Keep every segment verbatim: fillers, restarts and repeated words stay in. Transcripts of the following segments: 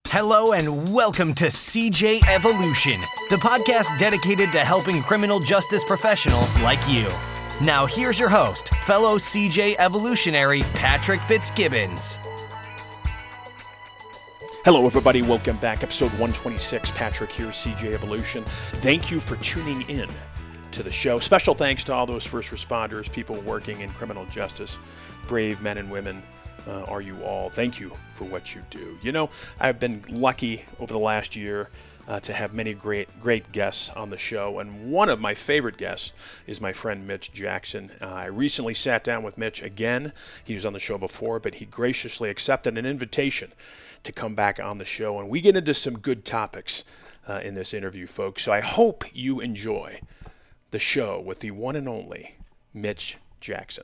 Hello and welcome to C J Evolution, the podcast dedicated to helping criminal justice professionals like you. Now here's your host, fellow C J Evolutionary Patrick Fitzgibbons. Hello everybody, welcome back. Episode one twenty-six, Patrick here, C J Evolution. Thank you for tuning in to the show. Special thanks to all those first responders, people working in criminal justice, brave men and women. Uh, are you all? Thank you for what you do. You know, I've been lucky over the last year uh, to have many great, great guests on the show, and one of my favorite guests is my friend Mitch Jackson. Uh, I recently sat down with Mitch again. He was on the show before, but he graciously accepted an invitation to come back on the show, and we get into some good topics uh, in this interview, folks. So I hope you enjoy the show with the one and only Mitch Jackson.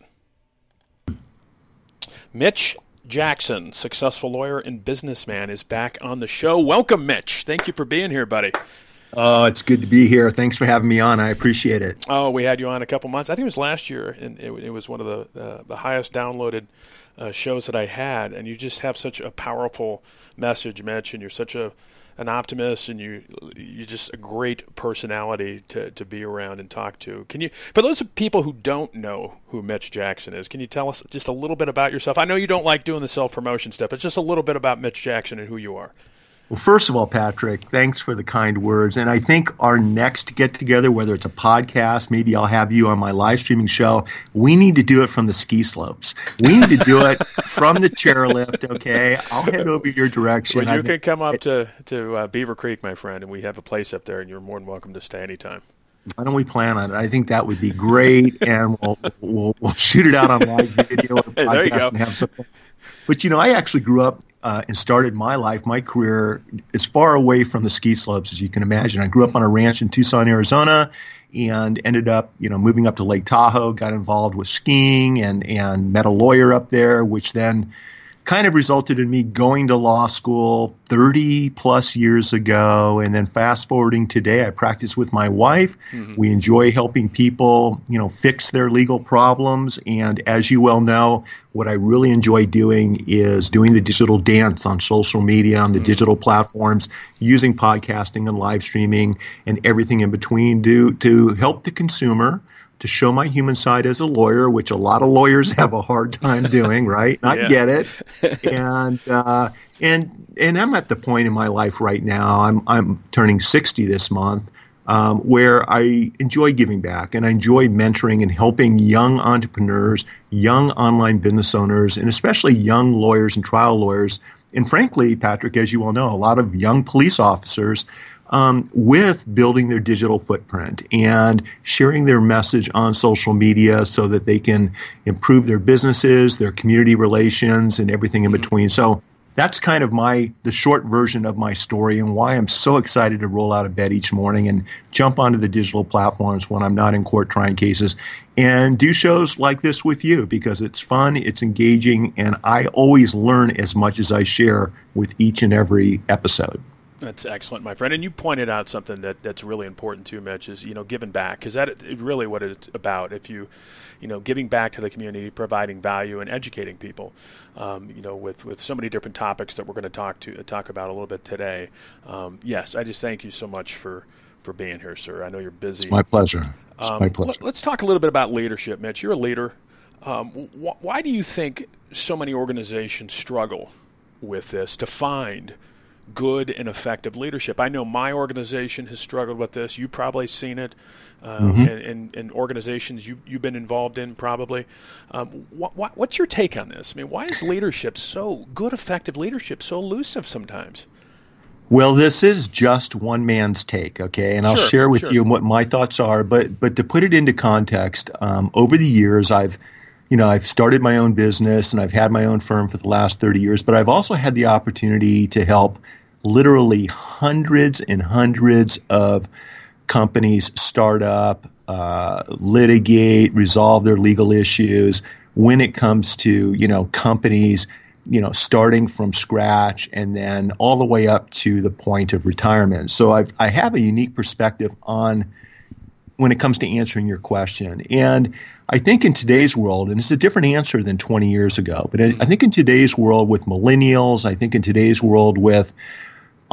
Mitch Jackson, successful lawyer and businessman, is back on the show. Welcome, Mitch. Thank you for being here, buddy. Oh, it's good to be here. Thanks for having me on. I appreciate it. Oh, we had you on a couple months. I think it was last year, and it, it was one of the uh, the highest downloaded uh, shows that I had. And you just have such a powerful message, Mitch, and you're such a an optimist, and you you're just a great personality to, to be around and talk to. Can you, for those people who don't know who Mitch Jackson is, can you tell us just a little bit about yourself? I know you don't like doing the self-promotion stuff, but just a little bit about Mitch Jackson and who you are. Well, first of all, Patrick, thanks for the kind words. And I think our next get-together, whether it's a podcast, maybe I'll have you on my live streaming show, we need to do it from the ski slopes. We need to do it from the chairlift, okay? I'll head over your direction. Well, you I've, can come up to, to uh, Beaver Creek, my friend, and we have a place up there, and you're more than welcome to stay anytime. Why don't we plan on it? I think that would be great, and we'll we'll, we'll shoot it out on live video or podcast hey, there you go. and have some fun. But, you know, I actually grew up uh, and started my life, my career, as far away from the ski slopes as you can imagine. I grew up on a ranch in Tucson, Arizona, and ended up, you know, moving up to Lake Tahoe, got involved with skiing and, and met a lawyer up there, which then kind of resulted in me going to law school thirty plus years ago. And then fast forwarding today, I practice with my wife. Mm-hmm. We enjoy helping people, you know, fix their legal problems. And as you well know, what I really enjoy doing is doing the digital dance on social media, on the mm-hmm. digital platforms, using podcasting and live streaming and everything in between to, to help the consumer, to show my human side as a lawyer, which a lot of lawyers have a hard time doing, right? And I get it. And uh, and and I'm at the point in my life right now, I'm I'm turning sixty this month, um, where I enjoy giving back and I enjoy mentoring and helping young entrepreneurs, young online business owners, and especially young lawyers and trial lawyers. And frankly, Patrick, as you all know, a lot of young police officers Um, with building their digital footprint and sharing their message on social media so that they can improve their businesses, their community relations, and everything in between. So that's kind of my the short version of my story and why I'm so excited to roll out of bed each morning and jump onto the digital platforms when I'm not in court trying cases and do shows like this with you because it's fun, it's engaging, and I always learn as much as I share with each and every episode. That's excellent, my friend. And you pointed out something that, that's really important too, Mitch, is, you know, giving back, because that is really what it's about. If you, you know, giving back to the community, providing value and educating people, um, you know, with, with so many different topics that we're going to talk to talk about a little bit today. Um, yes, I just thank you so much for, for being here, sir. I know you're busy. It's my pleasure. It's um, my pleasure. Let's talk a little bit about leadership, Mitch. You're a leader. Um, wh- why do you think so many organizations struggle with this to find good and effective leadership? I know my organization has struggled with this. You've probably seen it uh, mm-hmm. in, in, in organizations you, you've been involved in probably. Um, wh- wh- what's your take on this? I mean, why is leadership so good, effective leadership so elusive sometimes? Well, this is just one man's take, okay? And I'll sure, share with sure. you what my thoughts are. But but to put it into context, um, over the years, I've You know, I've started my own business and I've had my own firm for the last thirty years, but I've also had the opportunity to help literally hundreds and hundreds of companies start up, uh, litigate, resolve their legal issues when it comes to, you know, companies, you know, starting from scratch and then all the way up to the point of retirement. So I've, I have a unique perspective on when it comes to answering your question. And I think in today's world, and it's a different answer than twenty years ago, but I think in today's world with millennials, I think in today's world with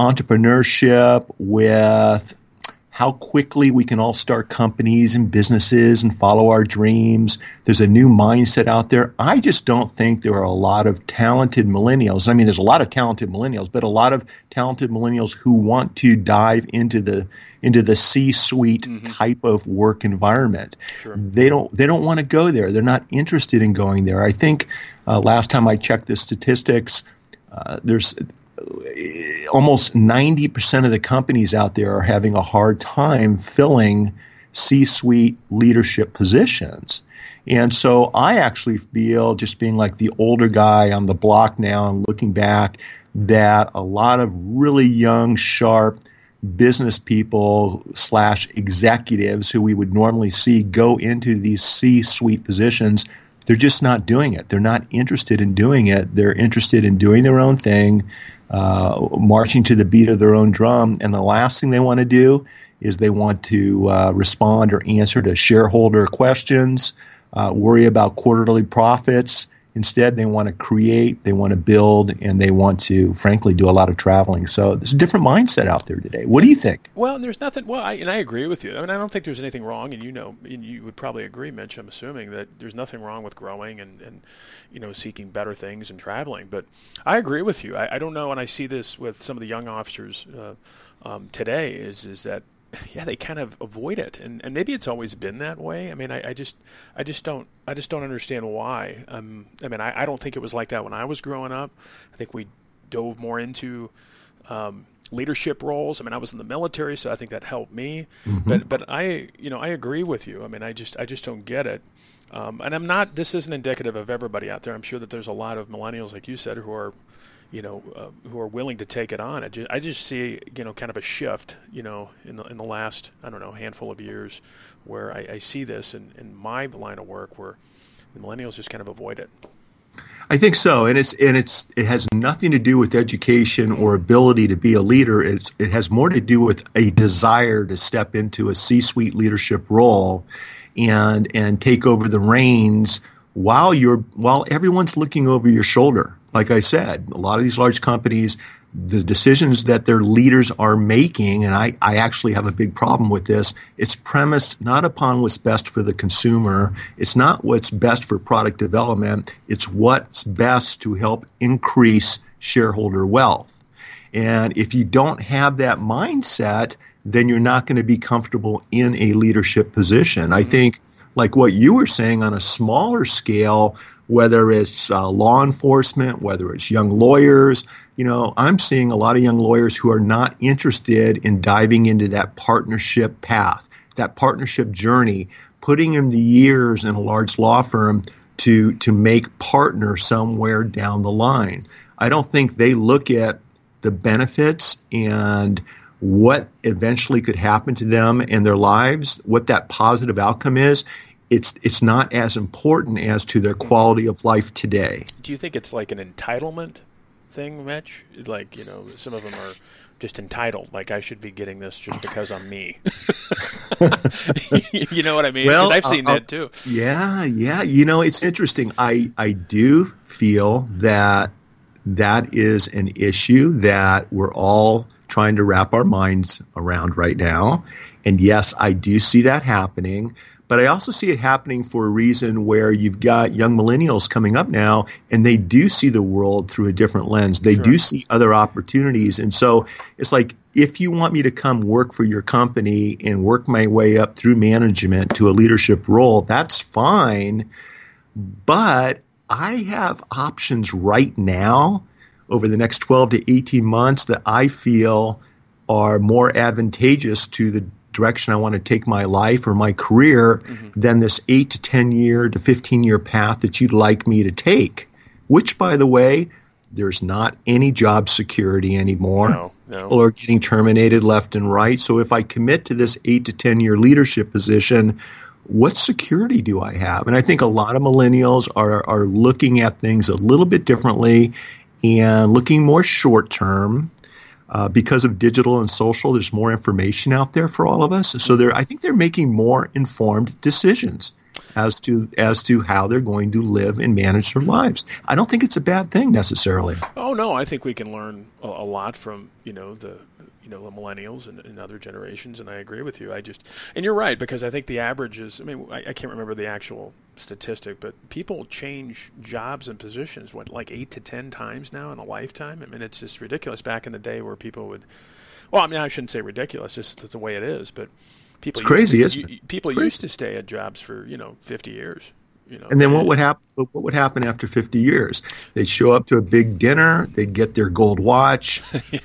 entrepreneurship, with how quickly we can all start companies and businesses and follow our dreams. There's a new mindset out there. I just don't think there are a lot of talented millennials. I mean, there's a lot of talented millennials, but a lot of talented millennials who want to dive into the into the C-suite mm-hmm. type of work environment. Sure. They don't they don't want to go there. They're not interested in going there. I think uh, last time I checked the statistics, uh, there's almost ninety percent of the companies out there are having a hard time filling C-suite leadership positions. And so I actually feel, just being like the older guy on the block now and looking back, that a lot of really young, sharp business people slash executives who we would normally see go into these C-suite positions, they're just not doing it. They're not interested in doing it. They're interested in doing their own thing, uh, marching to the beat of their own drum. And the last thing they want to do is they want to uh, respond or answer to shareholder questions, uh, worry about quarterly profits. Instead, they want to create, they want to build, and they want to, frankly, do a lot of traveling. So there's a different mindset out there today. What do you think? Well, there's nothing. Well, I, and I agree with you. I mean, I don't think there's anything wrong, and you know, and you would probably agree, Mitch. I'm assuming that there's nothing wrong with growing and, and you know, seeking better things and traveling. But I agree with you. I, I don't know, and I see this with some of the young officers uh, um, today. Is is that yeah, they kind of avoid it, and, and maybe it's always been that way. I mean, I, I just, I just don't, I just don't understand why. Um, I mean, I, I don't think it was like that when I was growing up. I think we dove more into um, leadership roles. I mean, I was in the military, so I think that helped me. Mm-hmm. But, but I, you know, I agree with you. I mean, I just, I just don't get it. Um, and I'm not. This isn't indicative of everybody out there. I'm sure that there's a lot of millennials, like you said, who are. you know, uh, who are willing to take it on. I just, I just see, you know, kind of a shift, you know, in the in the last, I don't know, handful of years where I, I see this in, in my line of work where the millennials just kind of avoid it. I think so, and it's and it's it has nothing to do with education or ability to be a leader. It's it has more to do with a desire to step into a C-suite leadership role and and take over the reins while you're while everyone's looking over your shoulder. Like I said, a lot of these large companies, the decisions that their leaders are making, and I, I actually have a big problem with this, it's premised not upon what's best for the consumer. It's not what's best for product development. It's what's best to help increase shareholder wealth. And if you don't have that mindset, then you're not going to be comfortable in a leadership position. I think, like what you were saying, on a smaller scale, whether it's uh, law enforcement, whether it's young lawyers, you know, I'm seeing a lot of young lawyers who are not interested in diving into that partnership path, that partnership journey, putting in the years in a large law firm to to make partner somewhere down the line. I don't think they look at the benefits and what eventually could happen to them in their lives, what that positive outcome is. It's it's not as important as to their quality of life today. Do you think it's like an entitlement thing, Mitch? Like, you know, some of them are just entitled. Like, I should be getting this just because I'm me. You know what I mean? Because Well, I've seen uh, that too. Yeah, yeah. You know, it's interesting. I, I do feel that that is an issue that we're all trying to wrap our minds around right now. And yes, I do see that happening. But I also see it happening for a reason where you've got young millennials coming up now, and they do see the world through a different lens. They Sure. do see other opportunities. And so it's like, if you want me to come work for your company and work my way up through management to a leadership role, that's fine. But I have options right now over the next twelve to eighteen months that I feel are more advantageous to the direction I want to take my life or my career mm-hmm. than this eight to ten year to fifteen year path that you'd like me to take, which, by the way, there's not any job security anymore. No, no. People are getting terminated left and right. So if I commit to this eight to ten year leadership position, what security do I have? And I think a lot of millennials are, are looking at things a little bit differently and looking more short term. Uh, because of digital and social, there's more information out there for all of us. So they're, I think they're making more informed decisions. as to as to how they're going to live and manage their lives. I don't think it's a bad thing necessarily. Oh no, I think we can learn a, a lot from you know the you know the millennials and, and other generations, and I agree with you. I just and you're right, because I think the average is. I mean, I, I can't remember the actual statistic, but people change jobs and positions what like eight to ten times now in a lifetime. I mean, it's just ridiculous. Back in the day, where people would, well, I mean, I shouldn't say ridiculous, it's just the way it is, but. People it's crazy, to, isn't it? People crazy. used to stay at jobs for, you know, fifty years. You know, and then what would happen? What would happen after fifty years? They'd show up to a big dinner. They'd get their gold watch.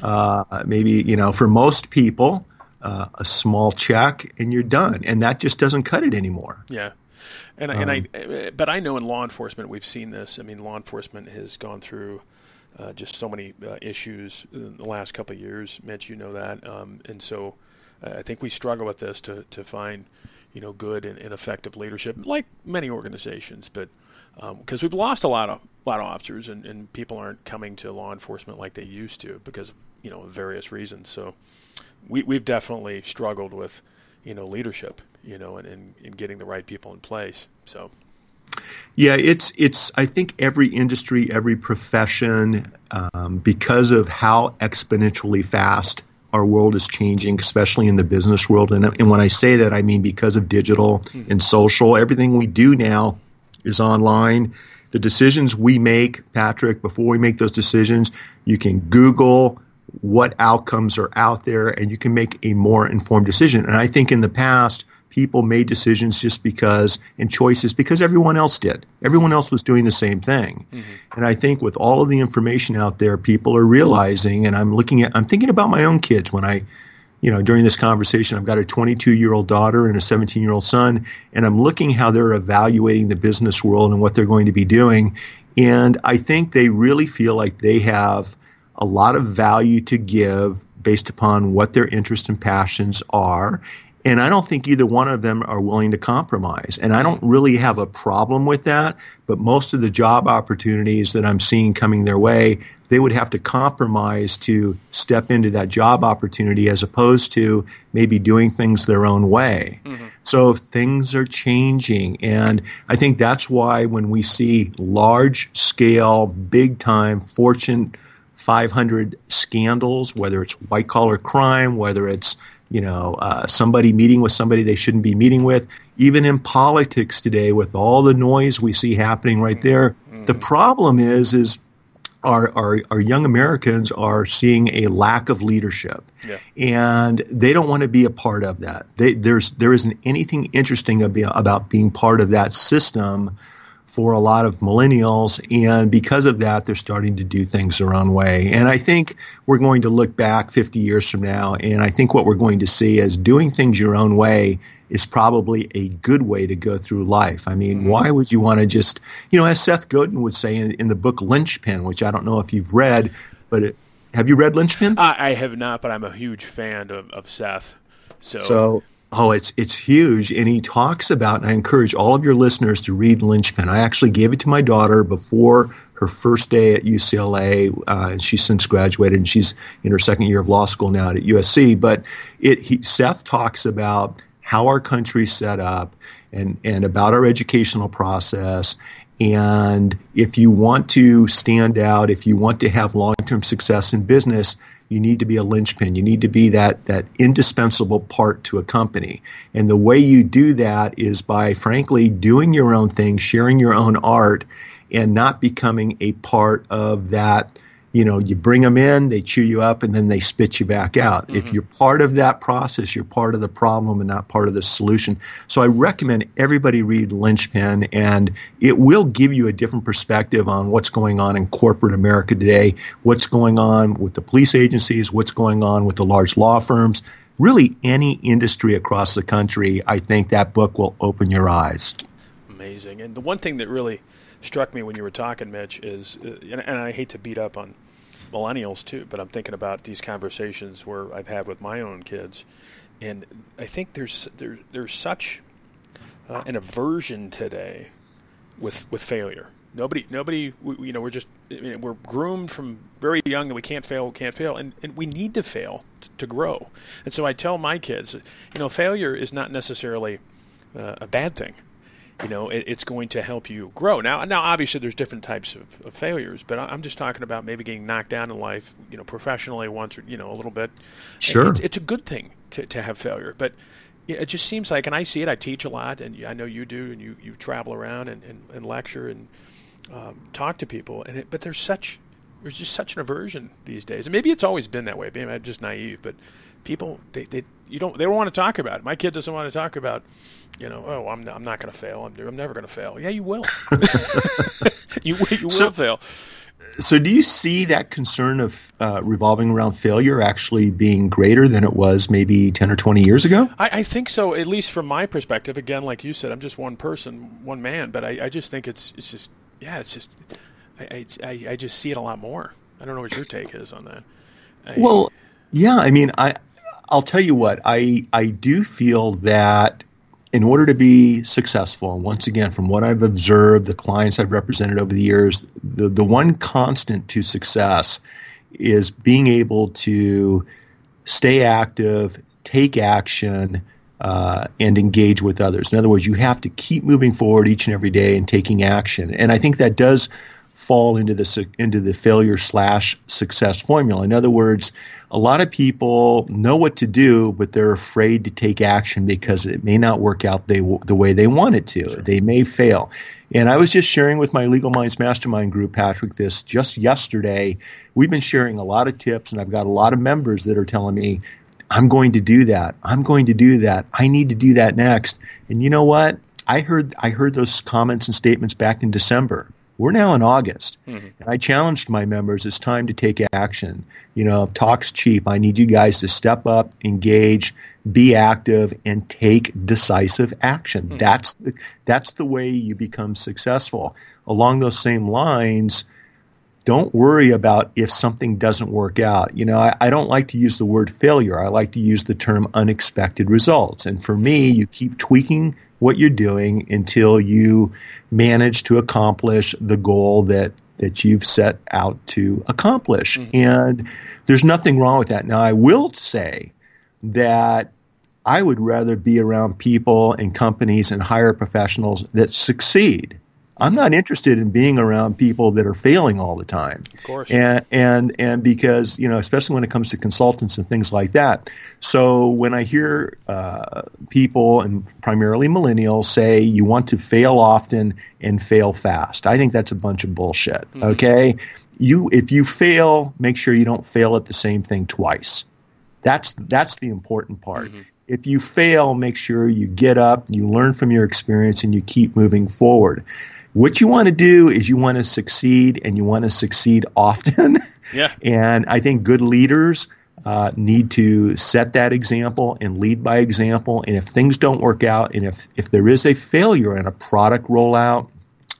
uh, maybe, you know, for most people, uh, a small check, and you're done. And that just doesn't cut it anymore. Yeah, and um, and I, but I know in law enforcement we've seen this. I mean, law enforcement has gone through uh, just so many uh, issues in the last couple of years. Mitch, you know that, um, and so. I think we struggle with this to, to find, you know, good and, and effective leadership, like many organizations. But because um, we've lost a lot of a lot of officers, and, and people aren't coming to law enforcement like they used to because of, you know, various reasons. So we we've definitely struggled with, you know, leadership, you know, and, and, and getting the right people in place. So. Yeah, it's it's. I think every industry, every profession, um, because of how exponentially fast our world is changing, especially in the business world. And, and when I say that, I mean because of digital mm-hmm. and social. Everything we do now is online. The decisions we make, Patrick, before we make those decisions, you can Google what outcomes are out there, and you can make a more informed decision. And I think in the past, people made decisions just because, and choices because everyone else did. Everyone else was doing the same thing. Mm-hmm. And I think with all of the information out there, people are realizing, and I'm looking at, I'm thinking about my own kids when I, you know, during this conversation, I've got a twenty-two-year-old daughter and a seventeen-year-old son, and I'm looking how they're evaluating the business world and what they're going to be doing. And I think they really feel like they have a lot of value to give based upon what their interests and passions are. And I don't think either one of them are willing to compromise. And I don't really have a problem with that. But most of the job opportunities that I'm seeing coming their way, they would have to compromise to step into that job opportunity as opposed to maybe doing things their own way. Mm-hmm. So things are changing. And I think that's why when we see large scale, big time Fortune five hundred scandals, whether it's white collar crime, whether it's you know, uh, somebody meeting with somebody they shouldn't be meeting with. Even in politics today, with all the noise we see happening right there, mm-hmm. the problem is, is our, our our young Americans are seeing a lack of leadership, yeah. and they don't want to be a part of that. They, there's there isn't anything interesting about, about being part of that system for a lot of millennials, and because of that, they're starting to do things their own way. And I think we're going to look back fifty years from now, and I think what we're going to see is doing things your own way is probably a good way to go through life. I mean, mm-hmm. why would you want to just, you know, as Seth Godin would say in, in the book Lynchpin, which I don't know if you've read, but it, have you read Lynchpin? I, I have not, but I'm a huge fan of, of Seth. So. so Oh, it's it's huge, and he talks about, and I encourage all of your listeners to read Lynchpin. I actually gave it to my daughter before her first day at U C L A, uh, and she's since graduated, and she's in her second year of law school now at U S C. But it he, Seth talks about how our country's set up and, and about our educational process. And if you want to stand out, if you want to have long-term success in business, you need to be a linchpin. You need to be that that indispensable part to a company. And the way you do that is by, frankly, doing your own thing, sharing your own art, and not becoming a part of that. You know, you bring them in, they chew you up, and then they spit you back out. Mm-hmm. If you're part of that process, you're part of the problem and not part of the solution. So I recommend everybody read Lynchpin, and it will give you a different perspective on what's going on in corporate America today, what's going on with the police agencies, what's going on with the large law firms. Really, any industry across the country, I think that book will open your eyes. Amazing. And the one thing that really struck me when you were talking, Mitch, is, uh, and, and I hate to beat up on millennials too, but I'm thinking about these conversations where I've had with my own kids, and I think there's there, there's such uh, an aversion today with with failure. Nobody, nobody, we, you know, we're just, I mean, we're groomed from very young that we can't fail, can't fail, and, and we need to fail t- to grow. And so I tell my kids, you know, failure is not necessarily uh, a bad thing. you know, it, it's going to help you grow. Now, now, obviously, there's different types of, of failures, but I'm just talking about maybe getting knocked down in life, you know, professionally once or, you know, a little bit. Sure. It's, it's a good thing to, to have failure, but it just seems like, and I see it, I teach a lot, and I know you do, and you, you travel around and, and, and lecture and um, talk to people, and it, but there's such, there's just such an aversion these days. And maybe it's always been that way. Maybe I'm just naive, but people, they, they, you don't, they don't want to talk about it. My kid doesn't want to talk about, you know, oh, I'm, I'm not going to fail. I'm, I'm never going to fail. Yeah, you will. you, you will so, fail. So do you see that concern of uh, revolving around failure actually being greater than it was maybe ten or twenty years ago? I, I think so, at least from my perspective. Again, like you said, I'm just one person, one man, but I, I just think it's, it's just, yeah, it's just, I, I, I just see it a lot more. I don't know what your take is on that. I, well, yeah, I mean, I, I'll tell you what, I, I do feel that in order to be successful, and once again, from what I've observed, the clients I've represented over the years, the, the one constant to success is being able to stay active, take action, uh, and engage with others. In other words, you have to keep moving forward each and every day and taking action. And I think that does fall into the into the failure slash success formula. In other words, a lot of people know what to do, but they're afraid to take action because it may not work out they, the way they want it to. Sure. They may fail. And I was just sharing with my Legal Minds Mastermind group, Patrick, this just yesterday. We've been sharing a lot of tips, and I've got a lot of members that are telling me, I'm going to do that. I'm going to do that. I need to do that next. And you know what? I heard I heard those comments and statements back in December. We're now in August, mm-hmm. and I challenged my members, it's time to take action. You know, talk's cheap. I need you guys to step up, engage, be active, and take decisive action. Mm-hmm. That's the, that's the way you become successful. Along those same lines, don't worry about if something doesn't work out. You know, I, I don't like to use the word failure. I like to use the term unexpected results. And for me, you keep tweaking what you're doing until you manage to accomplish the goal that, that you've set out to accomplish. Mm-hmm. And there's nothing wrong with that. Now, I will say that I would rather be around people and companies and hire professionals that succeed. I'm not interested in being around people that are failing all the time. Of course. And, and, and because, you know, especially when it comes to consultants and things like that. So when I hear uh, people, and primarily millennials, say you want to fail often and fail fast, I think that's a bunch of bullshit. Mm-hmm. Okay? You, if you fail, make sure you don't fail at the same thing twice. That's, that's the important part. Mm-hmm. If you fail, make sure you get up, you learn from your experience, and you keep moving forward. What you want to do is you want to succeed, and you want to succeed often. Yeah. And I think good leaders uh, need to set that example and lead by example. And if things don't work out, and if, if there is a failure in a product rollout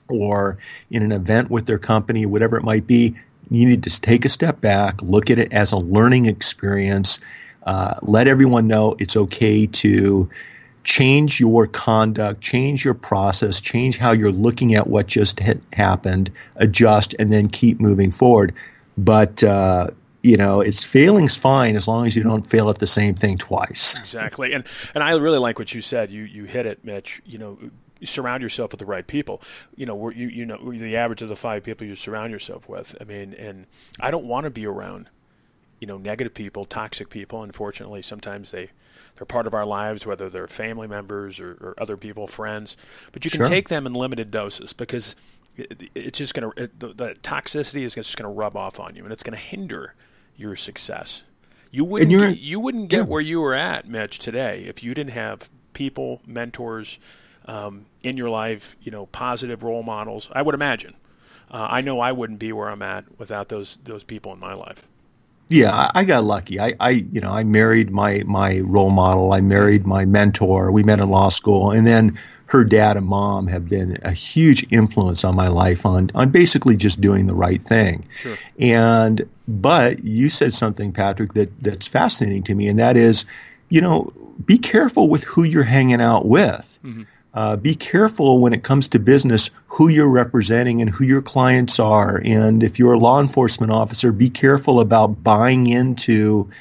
or in an event with their company, whatever it might be, you need to take a step back, look at it as a learning experience, uh, let everyone know it's okay to change your conduct, change your process, change how you're looking at what just ha- happened, adjust, and then keep moving forward. But, uh, you know, it's failing's fine as long as you don't fail at the same thing twice. Exactly. And and I really like what you said. You you hit it, Mitch. You know, surround yourself with the right people. You know, we're, you you know, we're the average of the five people you surround yourself with. I mean, and I don't want to be around, you know, negative people, toxic people. Unfortunately, sometimes they, they're part of our lives, whether they're family members or, or other people, friends. But you can Sure. take them in limited doses because it, it's just going to, the, the toxicity is just going to rub off on you, and it's going to hinder your success. You wouldn't get, you wouldn't get yeah. where you were at, Mitch, today if you didn't have people, mentors um, in your life, you know, positive role models. I would imagine. Uh, I know I wouldn't be where I'm at without those those people in my life. Yeah, I, I got lucky. I, I, you know, I married my, my role model. I married my mentor. We met in law school, and then her dad and mom have been a huge influence on my life on, on basically just doing the right thing. Sure. And, but you said something, Patrick, that, that's fascinating to me, and that is, you know, be careful with who you're hanging out with. Mm-hmm. Uh, be careful when it comes to business who you're representing and who your clients are. And if you're a law enforcement officer, be careful about buying into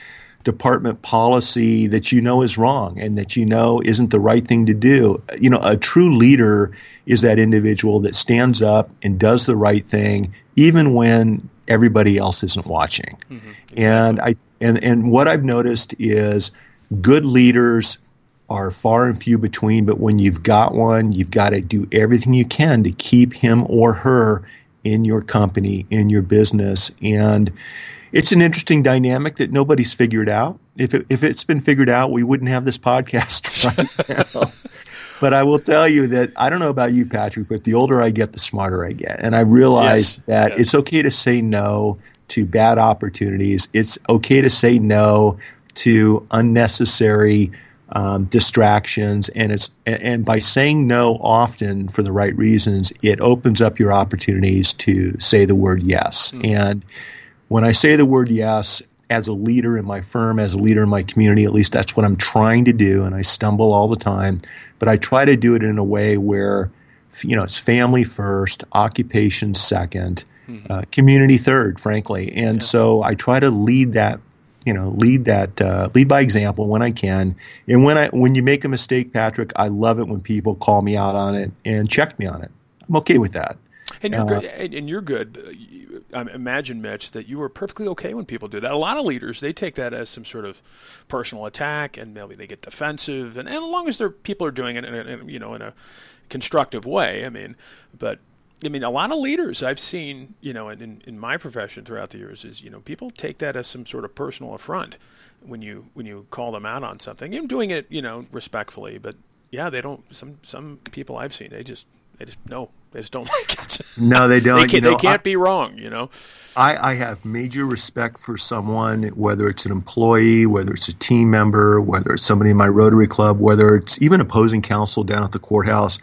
department policy that you know is wrong and that you know isn't the right thing to do. You know, a true leader is that individual that stands up and does the right thing even when everybody else isn't watching. Mm-hmm, exactly. And I and and what I've noticed is good leaders are far and few between, but when you've got one, you've got to do everything you can to keep him or her in your company, in your business. And it's an interesting dynamic that nobody's figured out. If it, if it's been figured out, we wouldn't have this podcast right now. But I will tell you that, I don't know about you, Patrick, but the older I get, the smarter I get. And I realize yes, that yes. it's okay to say no to bad opportunities. It's okay to say no to unnecessary um, distractions. And it's and by saying no often for the right reasons, it opens up your opportunities to say the word yes. Mm. And when I say the word yes, as a leader in my firm, as a leader in my community, at least that's what I'm trying to do, and I stumble all the time, but I try to do it in a way where, you know, it's family first, occupation second, mm-hmm. uh, community third, frankly. And yeah. so I try to lead that, you know, lead that, uh, lead by example when I can. And when I when you make a mistake, Patrick, I love it when people call me out on it and check me on it. I'm okay with that. And you're uh, good. And you're good. I imagine, Mitch, that you were perfectly okay when people do that. A lot of leaders, they take that as some sort of personal attack, and maybe they get defensive. And, and as long as they're, people are doing it in a, in, you know, in a constructive way, I mean, but I mean, a lot of leaders I've seen, you know, in, in my profession throughout the years is, you know, people take that as some sort of personal affront when you when you call them out on something. You're doing it, you know, respectfully, but yeah, they don't. Some some people I've seen, they just they just no. They just don't like it. No, they don't. they, can, you know, they can't I, be wrong, you know. I, I have major respect for someone, whether it's an employee, whether it's a team member, whether it's somebody in my Rotary Club, whether it's even opposing counsel down at the courthouse,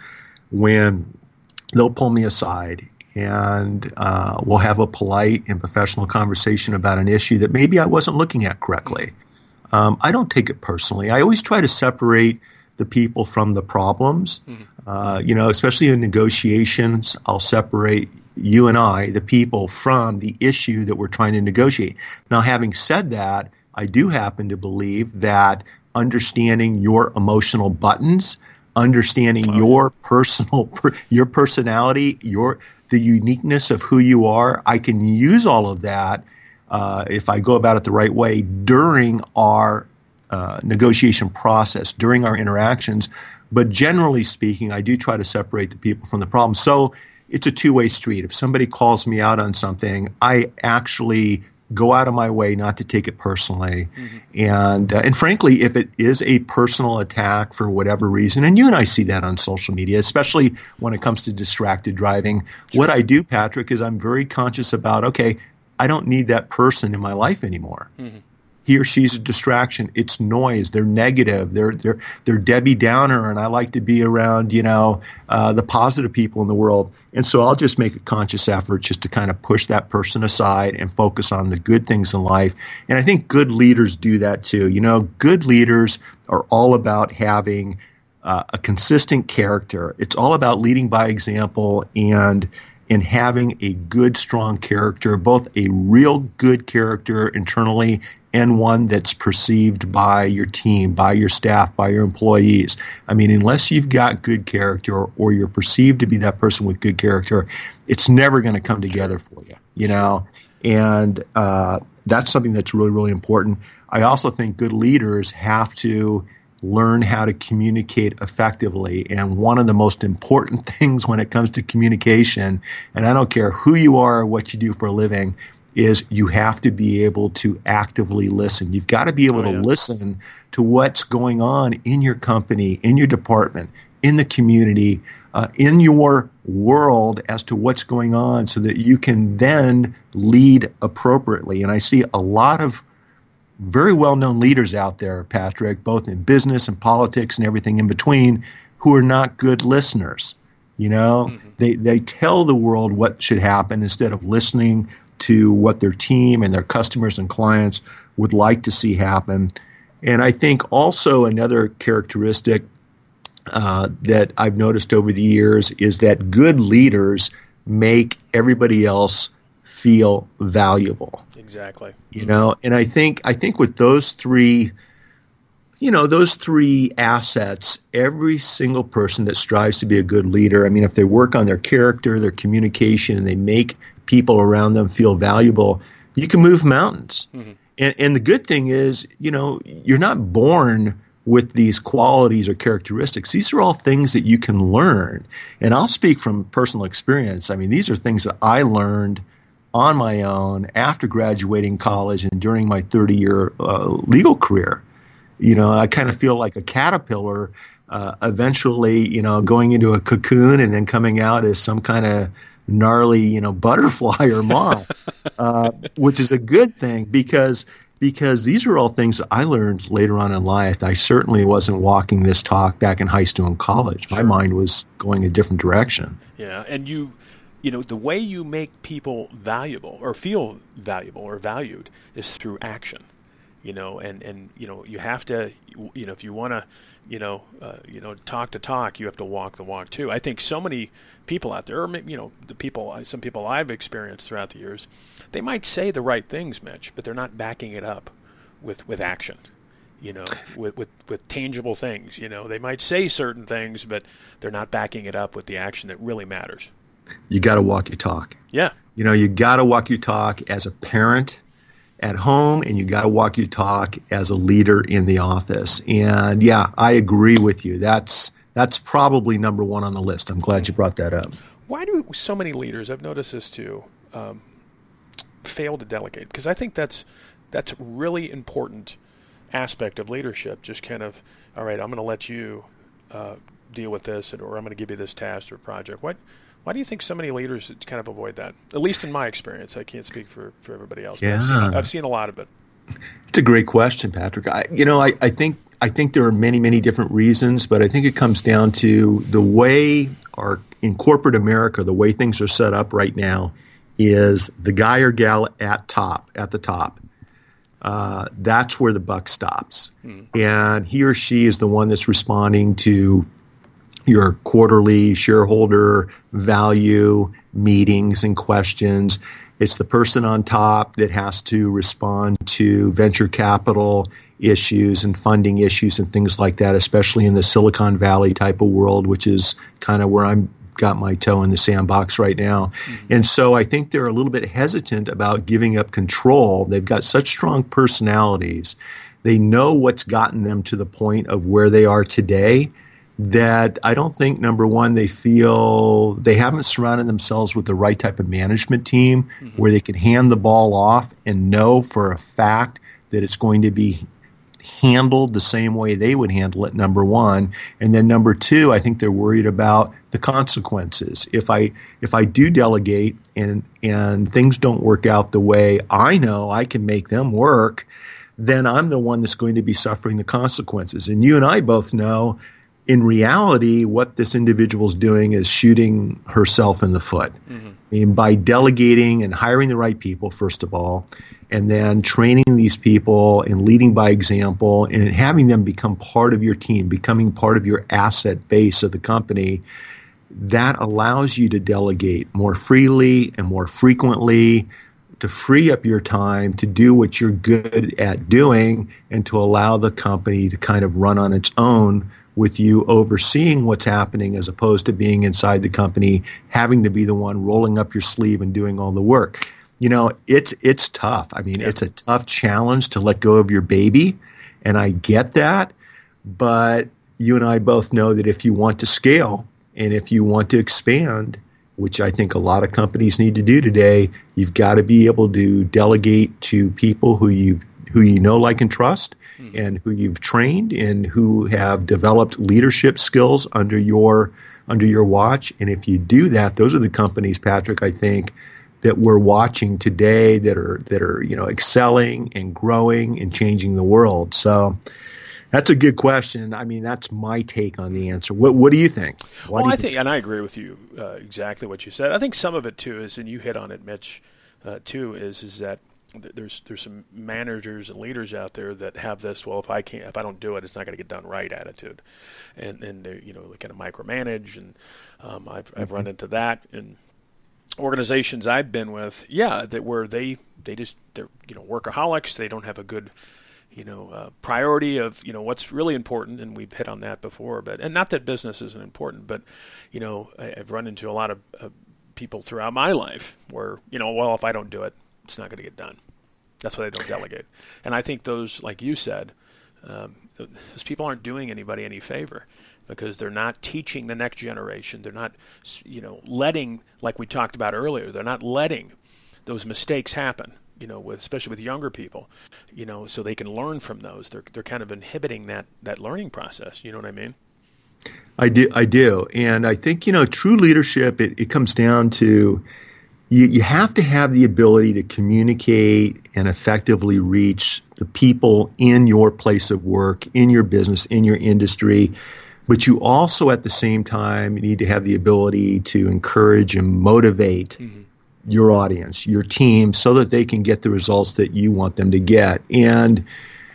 when they'll pull me aside and uh, we'll have a polite and professional conversation about an issue that maybe I wasn't looking at correctly. Um, I don't take it personally. I always try to separate the people from the problems. Mm-hmm. Uh, you know, especially in negotiations, I'll separate you and I, the people, from the issue that we're trying to negotiate. Now, having said that, I do happen to believe that understanding your emotional buttons, understanding oh. your personal, per, your personality, your the uniqueness of who you are, I can use all of that uh, if I go about it the right way during our Uh, negotiation process, during our interactions. But generally speaking, I do try to separate the people from the problem. So it's a two-way street. If somebody calls me out on something, I actually go out of my way not to take it personally. Mm-hmm. And uh, and frankly, if it is a personal attack for whatever reason, and you and I see that on social media, especially when it comes to distracted driving, sure. what I do, Patrick, is I'm very conscious about, okay, I don't need that person in my life anymore. Mm-hmm. He or she's a distraction. It's noise. They're negative. They're they're they're Debbie Downer, and I like to be around, you know, uh, the positive people in the world. And so I'll just make a conscious effort just to kind of push that person aside and focus on the good things in life. And I think good leaders do that too. You know, good leaders are all about having uh, a consistent character. It's all about leading by example and and having a good, strong character, both a real good character internally and one that's perceived by your team, by your staff, by your employees. I mean, unless you've got good character or, or you're perceived to be that person with good character, it's never going to come together for you, you know? And uh, that's something that's really, really important. I also think good leaders have to learn how to communicate effectively. And one of the most important things when it comes to communication, and I don't care who you are or what you do for a living, is you have to be able to actively listen. You've got to be able oh, yeah. to listen to what's going on in your company, in your department, in the community, uh, in your world as to what's going on so that you can then lead appropriately. And I see a lot of very well-known leaders out there, Patrick, both in business and politics and everything in between, who are not good listeners. You know, mm-hmm. they, they tell the world what should happen instead of listening to what their team and their customers and clients would like to see happen. And I think also another characteristic uh, that I've noticed over the years is that good leaders make everybody else feel valuable. Exactly. You know, and I think I think with those three, you know, those three assets, every single person that strives to be a good leader, I mean, if they work on their character, their communication, and they make people around them feel valuable, you can move mountains. Mm-hmm. And, and the good thing is, you know, you're not born with these qualities or characteristics. These are all things that you can learn. And I'll speak from personal experience. I mean, these are things that I learned on my own after graduating college and during my thirty-year uh, legal career. You know, I kind of feel like a caterpillar uh, eventually, you know, going into a cocoon and then coming out as some kind of gnarly, you know, butterfly or moth, uh, which is a good thing because because these are all things that I learned later on in life. I certainly wasn't walking this talk back in high school and college. My Sure. mind was going a different direction. Yeah, and you, you know, the way you make people valuable or feel valuable or valued is through action. You know, and, and you know, you have to, you know, if you want to, you know, uh, you know, talk to talk, you have to walk the walk too. I think so many people out there, or maybe, you know, the people, some people I've experienced throughout the years, they might say the right things, Mitch, but they're not backing it up with, with action. You know, with, with with tangible things. You know, they might say certain things, but they're not backing it up with the action that really matters. You got to walk your talk. Yeah. You know, you got to walk your talk as a parent at home, and you got to walk your talk as a leader in the office. And yeah, I agree with you. That's that's probably number one on the list. I'm glad you brought that up. Why do so many leaders, I've noticed this too, um, fail to delegate? Because I think that's that's a really important aspect of leadership. Just kind of, all right, I'm going to let you uh, deal with this, or I'm going to give you this task or project. What? Why do you think so many leaders kind of avoid that? At least in my experience. I can't speak for, for everybody else. Yeah. I've seen, I've seen a lot of it. It's a great question, Patrick. I, you know, I, I think I think there are many, many different reasons, but I think it comes down to the way our in corporate America, the way things are set up right now is the guy or gal at top, at the top. Uh, that's where the buck stops. Hmm. And he or she is the one that's responding to your quarterly shareholder value meetings and questions. It's the person on top that has to respond to venture capital issues and funding issues and things like that, especially in the Silicon Valley type of world, which is kind of where I'm got my toe in the sandbox right now. Mm-hmm. And so I think they're a little bit hesitant about giving up control. They've got such strong personalities. They know what's gotten them to the point of where they are today, that I don't think, number one, they feel they haven't surrounded themselves with the right type of management team mm-hmm. where they can hand the ball off and know for a fact that it's going to be handled the same way they would handle it, number one. And then number two, I think they're worried about the consequences. If I if I do delegate and and things don't work out the way I know I can make them work, then I'm the one that's going to be suffering the consequences. And you and I both know, in reality, what this individual is doing is shooting herself in the foot. Mm-hmm. I mean, by delegating and hiring the right people, first of all, and then training these people and leading by example and having them become part of your team, becoming part of your asset base of the company, that allows you to delegate more freely and more frequently, to free up your time to do what you're good at doing and to allow the company to kind of run on its own with you overseeing what's happening as opposed to being inside the company, having to be the one rolling up your sleeve and doing all the work. You know, it's it's tough. I mean, yeah. It's a tough challenge to let go of your baby, and I get that. But you and I both know that if you want to scale and if you want to expand, which I think a lot of companies need to do today, you've got to be able to delegate to people who you've who you know, like, and trust, mm-hmm. and who you've trained and who have developed leadership skills under your under your watch. And if you do that, those are the companies, Patrick, I think, that we're watching today that are that are you know excelling and growing and changing the world. So that's a good question. I mean, that's my take on the answer. What What do you think? Why well, do you I think, and I agree with you uh, exactly what you said. I think some of it too is, and you hit on it, Mitch, uh, too, is is that there's there's some managers and leaders out there that have this, well, if I can't, if I don't do it, it's not going to get done right attitude, and and they you know they kind of micromanage, and um, I've mm-hmm. I've run into that, and organizations I've been with, yeah, that where they they just they're you know workaholics. They don't have a good you know uh, priority of you know what's really important, and we've hit on that before. But and not that business isn't important, but you know I, I've run into a lot of uh, people throughout my life where you know well if I don't do it, it's not going to get done. That's why they don't delegate. And I think those, like you said, um, those people aren't doing anybody any favor because they're not teaching the next generation. They're not, you know, letting, like we talked about earlier, they're not letting those mistakes happen, you know, with, especially with younger people, you know, so they can learn from those. They're they're kind of inhibiting that, that learning process. You know what I mean? I do. I do. And I think, you know, true leadership, it, it comes down to You, you have to have the ability to communicate and effectively reach the people in your place of work, in your business, in your industry. But you also, at the same time, need to have the ability to encourage and motivate mm-hmm. your audience, your team, so that they can get the results that you want them to get. And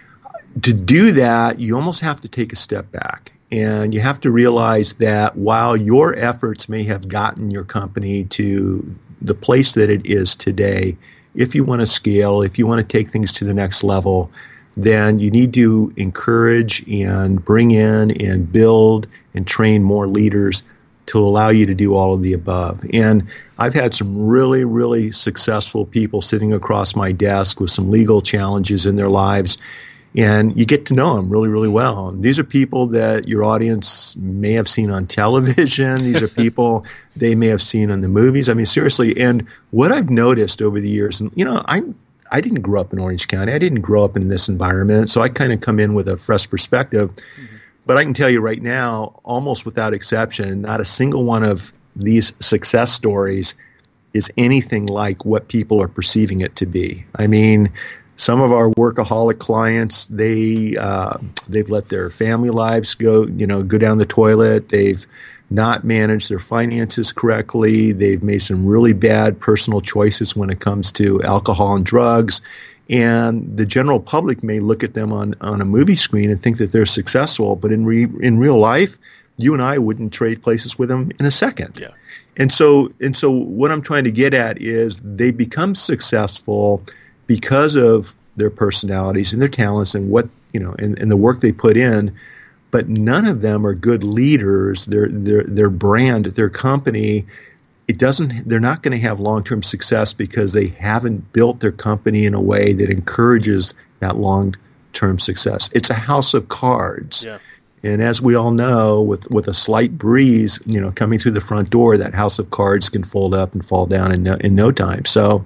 to do that, you almost have to take a step back. And you have to realize that while your efforts may have gotten your company to the place that it is today, if you want to scale, if you want to take things to the next level, then you need to encourage and bring in and build and train more leaders to allow you to do all of the above. And I've had some really, really successful people sitting across my desk with some legal challenges in their lives. And you get to know them really, really well. These are people that your audience may have seen on television. These are people they may have seen in the movies. I mean, seriously. And what I've noticed over the years, and you know, I I didn't grow up in Orange County. I didn't grow up in this environment, so I kind of come in with a fresh perspective. Mm-hmm. But I can tell you right now, almost without exception, not a single one of these success stories is anything like what people are perceiving it to be. I mean, some of our workaholic clients, they uh, they've let their family lives go, you know, go down the toilet. They've not managed their finances correctly. They've made some really bad personal choices when it comes to alcohol and drugs. And the general public may look at them on, on a movie screen and think that they're successful, but in re, in real life, you and I wouldn't trade places with them in a second. Yeah. And so and so what I'm trying to get at is they become successful because of their personalities and their talents and what, you know, and, and the work they put in, but none of them are good leaders. Their their their brand, their company, it doesn't they're not going to have long-term success because they haven't built their company in a way that encourages that long-term success. It's a house of cards. Yeah. And as we all know, with, with a slight breeze, you know, coming through the front door, that house of cards can fold up and fall down in no, in no time. So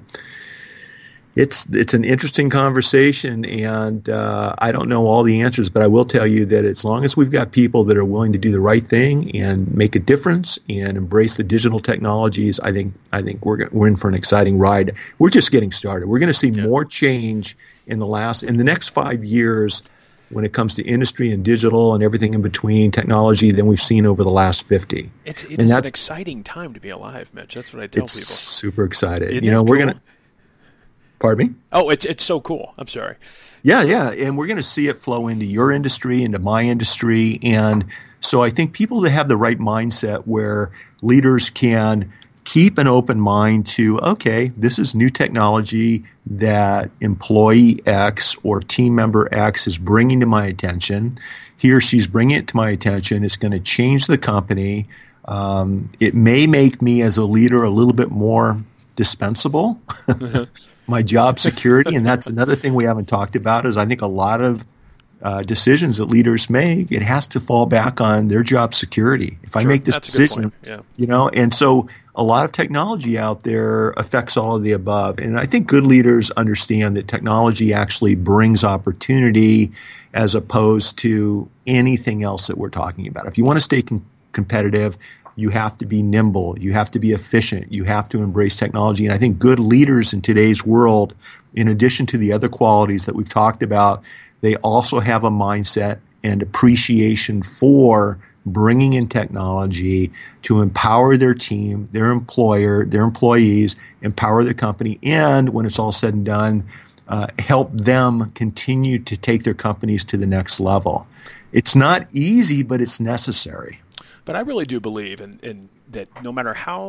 It's it's an interesting conversation, and uh, I don't know all the answers, but I will tell you that as long as we've got people that are willing to do the right thing and make a difference and embrace the digital technologies, I think I think we're we're in for an exciting ride. We're just getting started. We're going to see yeah. more change in the last in the next five years when it comes to industry and digital and everything in between technology than we've seen over the last fifty. It's it's an exciting time to be alive, Mitch. That's what I tell it's people. Super excited. Isn't you know, cool? we're gonna. Pardon me? Oh, it's it's so cool. I'm sorry. Yeah, yeah. And we're going to see it flow into your industry, into my industry. And so I think people that have the right mindset where leaders can keep an open mind to, okay, this is new technology that employee X or team member X is bringing to my attention. He or she's bringing it to my attention. It's going to change the company. Um, it may make me as a leader a little bit more dispensable. My job security, and that's another thing we haven't talked about, is I think a lot of uh, decisions that leaders make, it has to fall back on their job security. If sure, I make this decision, yeah. you know, and so a lot of technology out there affects all of the above. And I think good leaders understand that technology actually brings opportunity as opposed to anything else that we're talking about. If you want to stay com- competitive, you have to be nimble. You have to be efficient. You have to embrace technology. And I think good leaders in today's world, in addition to the other qualities that we've talked about, they also have a mindset and appreciation for bringing in technology to empower their team, their employer, their employees, empower their company, and when it's all said and done, uh, help them continue to take their companies to the next level. It's not easy, but it's necessary. But I really do believe in, in that no matter how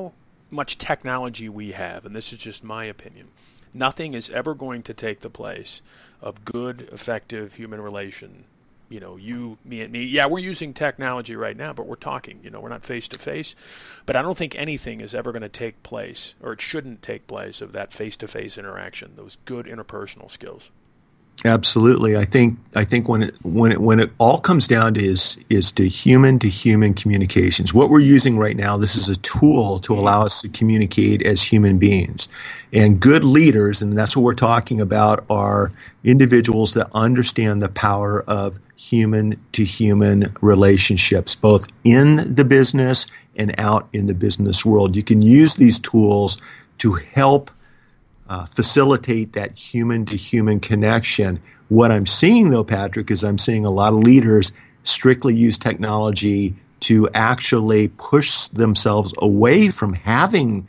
much technology we have, and this is just my opinion, nothing is ever going to take the place of good, effective human relation. You know, you, me, and me. Yeah, we're using technology right now, but we're talking. You know, we're not face to face. But I don't think anything is ever going to take place, or it shouldn't take place, of that face to face interaction. Those good interpersonal skills. Absolutely. I think I think when it when it when it all comes down to is is to human to human communications. What we're using right now, this is a tool to allow us to communicate as human beings. And good leaders, and that's what we're talking about, are individuals that understand the power of human to human relationships, both in the business and out in the business world. You can use these tools to help Uh, facilitate that human-to-human connection. What I'm seeing, though, Patrick, is I'm seeing a lot of leaders strictly use technology to actually push themselves away from having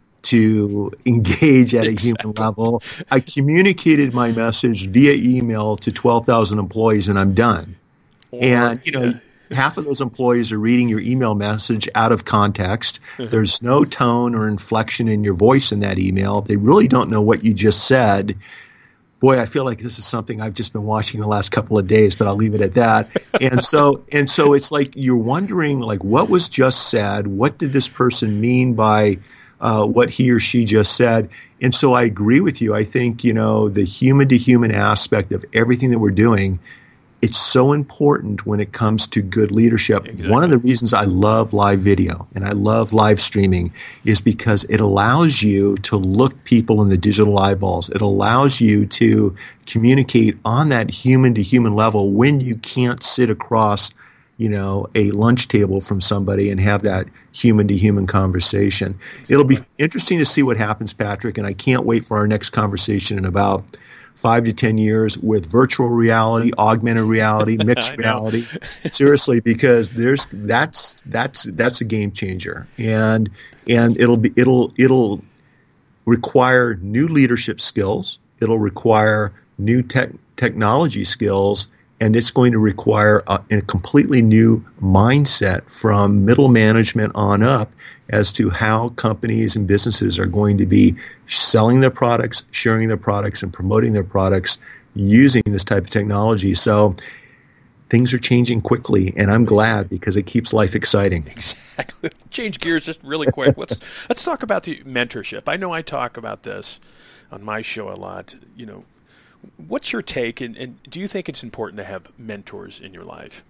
to engage at a Exactly. human level. I communicated my message via email to twelve thousand employees, and I'm done. Or, And, you know, yeah. half of those employees are reading your email message out of context. There's no tone or inflection in your voice in that email. They really don't know what you just said. Boy, I feel like this is something I've just been watching the last couple of days, but I'll leave it at that. And so, and so it's like you're wondering, like, what was just said? What did this person mean by uh, what he or she just said? And so I agree with you. I think, you know, the human-to-human aspect of everything that we're doing, it's so important when it comes to good leadership. Exactly. One of the reasons I love live video and I love live streaming is because it allows you to look people in the digital eyeballs. It allows you to communicate on that human-to-human level when you can't sit across, you know, a lunch table from somebody and have that human-to-human conversation. Exactly. It'll be interesting to see what happens, Patrick, and I can't wait for our next conversation in about five to ten years with virtual reality, augmented reality, mixed reality. Seriously, because there's that's that's that's a game changer, and and it'll be it'll it'll require new leadership skills. It'll require new tech technology skills, and it's going to require a, a completely new mindset from middle management on up as to how companies and businesses are going to be selling their products, sharing their products, and promoting their products using this type of technology. So things are changing quickly, and I'm glad because it keeps life exciting. Exactly. Change gears just really quick. Let's let's talk about the mentorship. I know I talk about this on my show a lot. You know, what's your take, and, and do you think it's important to have mentors in your life?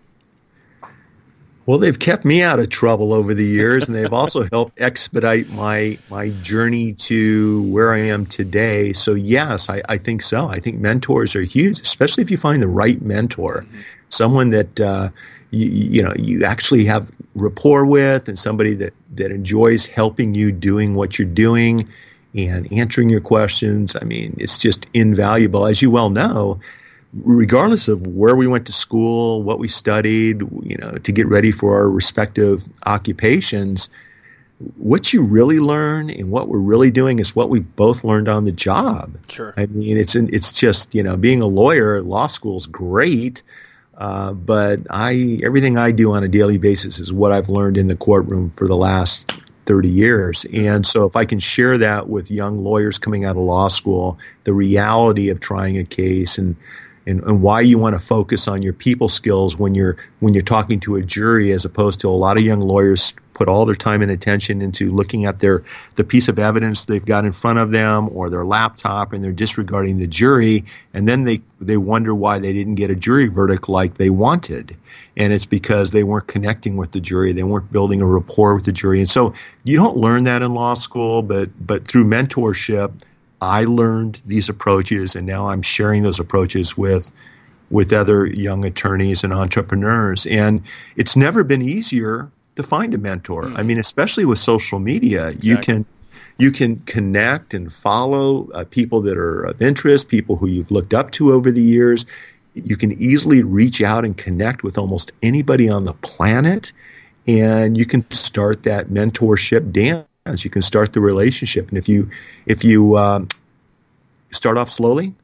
Well, they've kept me out of trouble over the years, and they've also helped expedite my my journey to where I am today. So, yes, I, I think so. I think mentors are huge, especially if you find the right mentor, mm-hmm. someone that uh, you, you know you actually have rapport with, and somebody that, that enjoys helping you doing what you're doing and answering your questions. I mean, it's just invaluable. As you well know, regardless of where we went to school, what we studied, you know, to get ready for our respective occupations, what you really learn and what we're really doing is what we've both learned on the job. Sure. I mean, it's it's just, you know, being a lawyer, law school is great, uh, but I everything I do on a daily basis is what I've learned in the courtroom for the last thirty years. And so if I can share that with young lawyers coming out of law school, the reality of trying a case and And, and why you want to focus on your people skills when you're when you're talking to a jury, as opposed to a lot of young lawyers put all their time and attention into looking at their the piece of evidence they've got in front of them or their laptop, and they're disregarding the jury, and then they they wonder why they didn't get a jury verdict like they wanted, and it's because they weren't connecting with the jury, they weren't building a rapport with the jury. And so you don't learn that in law school, but but through mentorship, I learned these approaches, and now I'm sharing those approaches with with other young attorneys and entrepreneurs. And it's never been easier to find a mentor. Mm. I mean, especially with social media, exactly. you can you can connect and follow uh, people that are of interest, people who you've looked up to over the years. You can easily reach out and connect with almost anybody on the planet, and you can start that mentorship dance. You can start the relationship, and if you if you um, start off slowly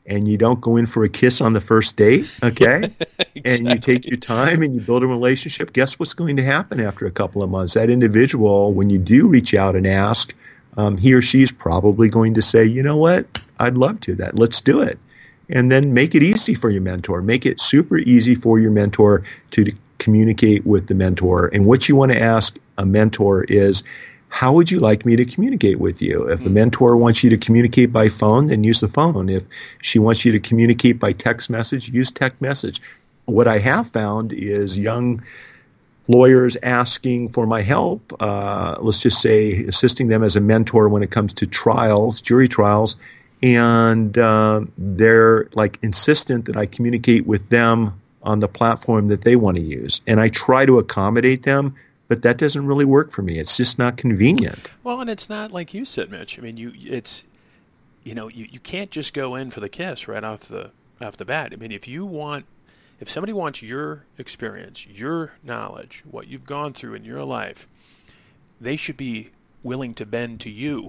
and you don't go in for a kiss on the first date, okay? Exactly. And you take your time and you build a relationship, guess what's going to happen after a couple of months? That individual, when you do reach out and ask, um, he or she's probably going to say, you know what, I'd love to that. Let's do it. And then make it easy for your mentor. Make it super easy for your mentor to communicate with the mentor. And what you want to ask a mentor is, how would you like me to communicate with you? If a mentor wants you to communicate by phone, then use the phone. If she wants you to communicate by text message, use text message. What I have found is young lawyers asking for my help, uh, let's just say assisting them as a mentor when it comes to trials, jury trials, and uh, they're like insistent that I communicate with them on the platform that they want to use. And I try to accommodate them, but that doesn't really work for me. It's just not convenient. Well, and it's not like you said, Mitch. I mean, you it's you know, you, you can't just go in for the kiss right off the off the bat. I mean, if you want if somebody wants your experience, your knowledge, what you've gone through in your life, they should be willing to bend to you.